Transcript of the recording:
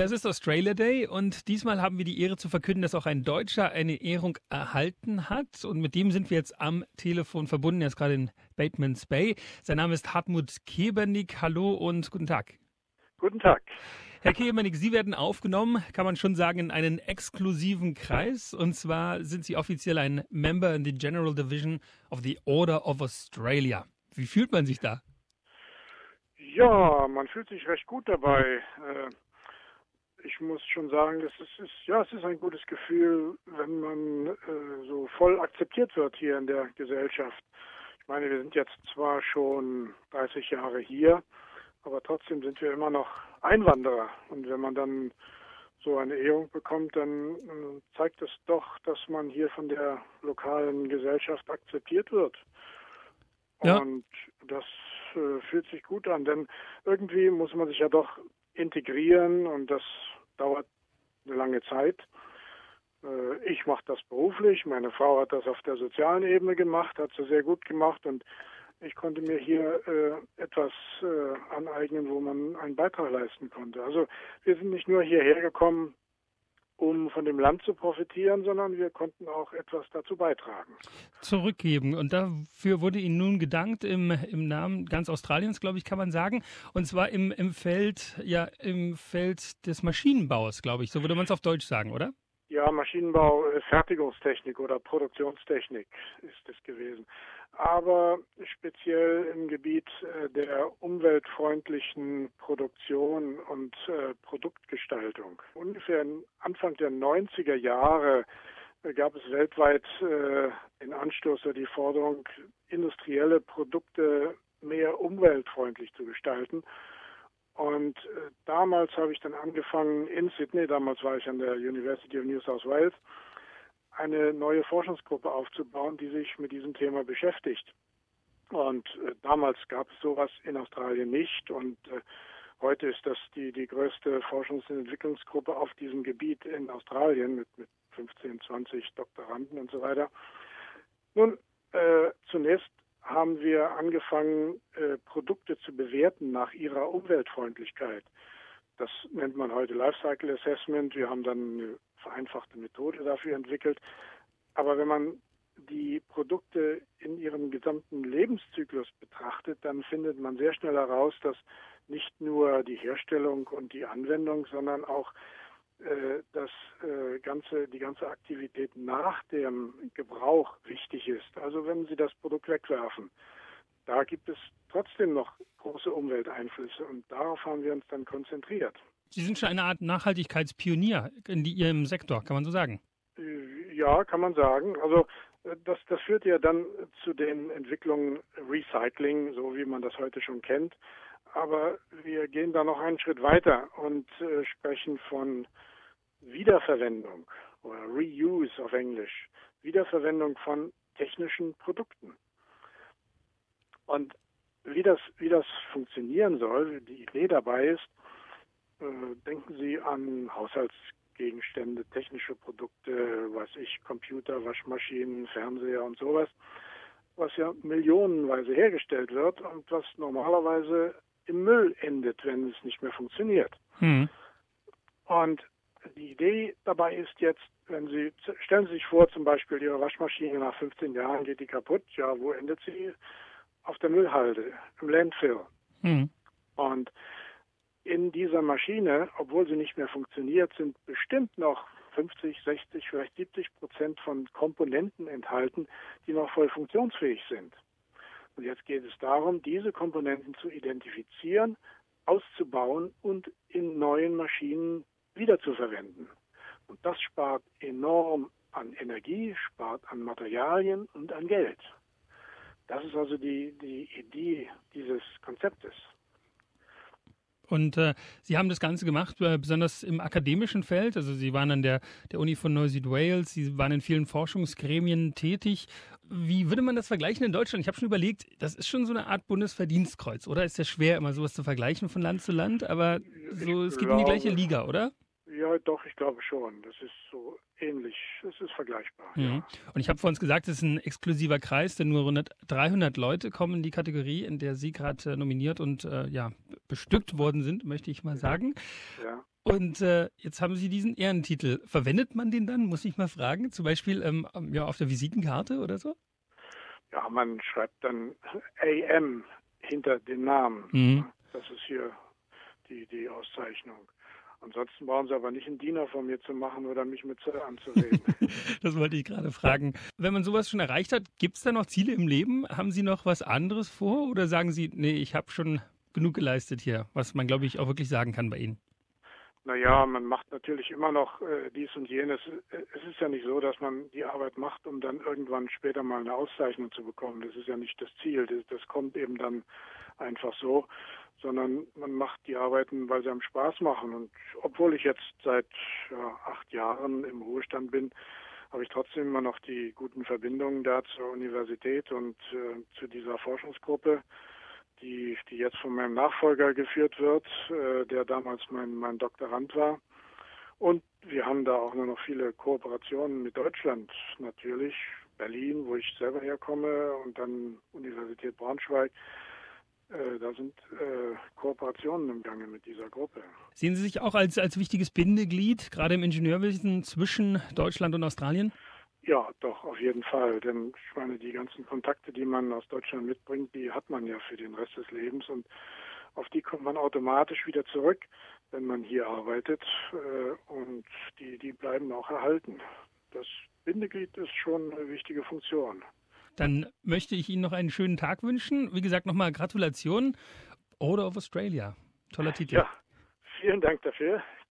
Ja, es ist Australia Day und diesmal haben wir die Ehre zu verkünden, dass auch ein Deutscher eine Ehrung erhalten hat. Und mit dem sind wir jetzt am Telefon verbunden. Er ist gerade in Batemans Bay. Sein Name ist Hartmut Kebernick. Hallo und guten Tag. Guten Tag. Herr Kebernick, Sie werden aufgenommen, kann man schon sagen, in einen exklusiven Kreis. Und zwar sind Sie offiziell ein Member in the General Division of the Order of Australia. Wie fühlt man sich da? Ja, man fühlt sich recht gut dabei. Ich muss schon sagen, es ist ein gutes Gefühl, wenn man so voll akzeptiert wird hier in der Gesellschaft. Ich meine, wir sind jetzt zwar schon 30 Jahre hier, aber trotzdem sind wir immer noch Einwanderer. Und wenn man dann so eine Ehrung bekommt, dann zeigt es doch, dass man hier von der lokalen Gesellschaft akzeptiert wird. Ja. Und das fühlt sich gut an, denn irgendwie muss man sich ja doch integrieren und das dauert eine lange Zeit. Ich mache das beruflich, meine Frau hat das auf der sozialen Ebene gemacht, hat sie sehr gut gemacht und ich konnte mir hier etwas aneignen, wo man einen Beitrag leisten konnte. Also wir sind nicht nur hierher gekommen, um von dem Land zu profitieren, sondern wir konnten auch etwas dazu beitragen. Zurückgeben. Und dafür wurde Ihnen nun gedankt im Namen ganz Australiens, glaube ich, kann man sagen. Und zwar im Feld des Maschinenbaus, glaube ich. So würde man es auf Deutsch sagen, oder? Ja, Maschinenbau, Fertigungstechnik oder Produktionstechnik ist es gewesen. Aber speziell im Gebiet der umweltfreundlichen Produktion und Produktgestaltung. Ungefähr Anfang der 90er Jahre gab es weltweit den Anstoß oder die Forderung, industrielle Produkte mehr umweltfreundlich zu gestalten. Und damals habe ich dann angefangen in Sydney, damals war ich an der University of New South Wales, eine neue Forschungsgruppe aufzubauen, die sich mit diesem Thema beschäftigt. Und damals gab es sowas in Australien nicht und heute ist das die größte Forschungs- und Entwicklungsgruppe auf diesem Gebiet in Australien mit 15, 20 Doktoranden und so weiter. Nun, zunächst haben wir angefangen, Produkte zu bewerten nach ihrer Umweltfreundlichkeit. Das nennt man heute Lifecycle Assessment. Wir haben dann eine vereinfachte Methode dafür entwickelt. Aber wenn man die Produkte in ihrem gesamten Lebenszyklus betrachtet, dann findet man sehr schnell heraus, dass nicht nur die Herstellung und die Anwendung, sondern auch die ganze Aktivität nach dem Gebrauch wichtig ist. Also wenn Sie das Produkt wegwerfen, da gibt es trotzdem noch große Umwelteinflüsse und darauf haben wir uns dann konzentriert. Sie sind schon eine Art Nachhaltigkeitspionier in Ihrem Sektor, kann man so sagen? Ja, kann man sagen. Also das führt ja dann zu den Entwicklungen Recycling, so wie man das heute schon kennt. Aber wir gehen da noch einen Schritt weiter und sprechen von Wiederverwendung oder Reuse auf Englisch. Wiederverwendung von technischen Produkten. Und wie das funktionieren soll, die Idee dabei ist, denken Sie an Haushaltsgegenstände, technische Produkte, Computer, Waschmaschinen, Fernseher und sowas, was ja millionenweise hergestellt wird und was normalerweise im Müll endet, wenn es nicht mehr funktioniert. Und die Idee dabei ist jetzt, stellen Sie sich vor, zum Beispiel Ihre Waschmaschine nach 15 Jahren geht die kaputt, ja, wo endet sie? Auf der Müllhalde, im Landfill. Und in dieser Maschine, obwohl sie nicht mehr funktioniert, sind bestimmt noch 50, 60, vielleicht 70% von Komponenten enthalten, die noch voll funktionsfähig sind. Und jetzt geht es darum, diese Komponenten zu identifizieren, auszubauen und in neuen Maschinen wiederzuverwenden. Und das spart enorm an Energie, spart an Materialien und an Geld. Das ist also die Idee dieses Konzeptes. Und Sie haben das Ganze gemacht, besonders im akademischen Feld. Also Sie waren an der Uni von New South Wales, Sie waren in vielen Forschungsgremien tätig. Wie würde man das vergleichen in Deutschland? Ich habe schon überlegt, das ist schon so eine Art Bundesverdienstkreuz, oder? Ist ja schwer, immer sowas zu vergleichen von Land zu Land, aber es geht in die gleiche Liga, oder? Ja, doch, ich glaube schon. Das ist so ähnlich. Es ist vergleichbar. Ja. Und ich habe vor uns gesagt, es ist ein exklusiver Kreis, denn nur rund 300 Leute kommen in die Kategorie, in der Sie gerade nominiert und bestückt worden sind, möchte ich mal sagen. Ja. Und jetzt haben Sie diesen Ehrentitel. Verwendet man den dann, muss ich mal fragen, zum Beispiel auf der Visitenkarte oder so? Ja, man schreibt dann AM hinter den Namen. Mhm. Das ist hier die Auszeichnung. Ansonsten brauchen Sie aber nicht einen Diener von mir zu machen oder mich mit anzusehen. Das wollte ich gerade fragen. Wenn man sowas schon erreicht hat, gibt es da noch Ziele im Leben? Haben Sie noch was anderes vor oder sagen Sie, nee, ich habe schon genug geleistet hier, was man, glaube ich, auch wirklich sagen kann bei Ihnen? Naja, man macht natürlich immer noch dies und jenes. Es ist ja nicht so, dass man die Arbeit macht, um dann irgendwann später mal eine Auszeichnung zu bekommen. Das ist ja nicht das Ziel. Das kommt eben dann einfach so, sondern man macht die Arbeiten, weil sie einem Spaß machen. Und obwohl ich jetzt seit 8 Jahren im Ruhestand bin, habe ich trotzdem immer noch die guten Verbindungen da zur Universität und zu dieser Forschungsgruppe, die jetzt von meinem Nachfolger geführt wird, der damals mein Doktorand war. Und wir haben da auch nur noch viele Kooperationen mit Deutschland natürlich. Berlin, wo ich selber herkomme, und dann Universität Braunschweig. Da sind Kooperationen im Gange mit dieser Gruppe. Sehen Sie sich auch als wichtiges Bindeglied, gerade im Ingenieurwesen, zwischen Deutschland und Australien? Ja, doch, auf jeden Fall. Denn ich meine, die ganzen Kontakte, die man aus Deutschland mitbringt, die hat man ja für den Rest des Lebens. Und auf die kommt man automatisch wieder zurück, wenn man hier arbeitet. Und die bleiben auch erhalten. Das Bindeglied ist schon eine wichtige Funktion. Dann möchte ich Ihnen noch einen schönen Tag wünschen. Wie gesagt, nochmal Gratulation. Order of Australia. Toller Titel. Ja, vielen Dank dafür.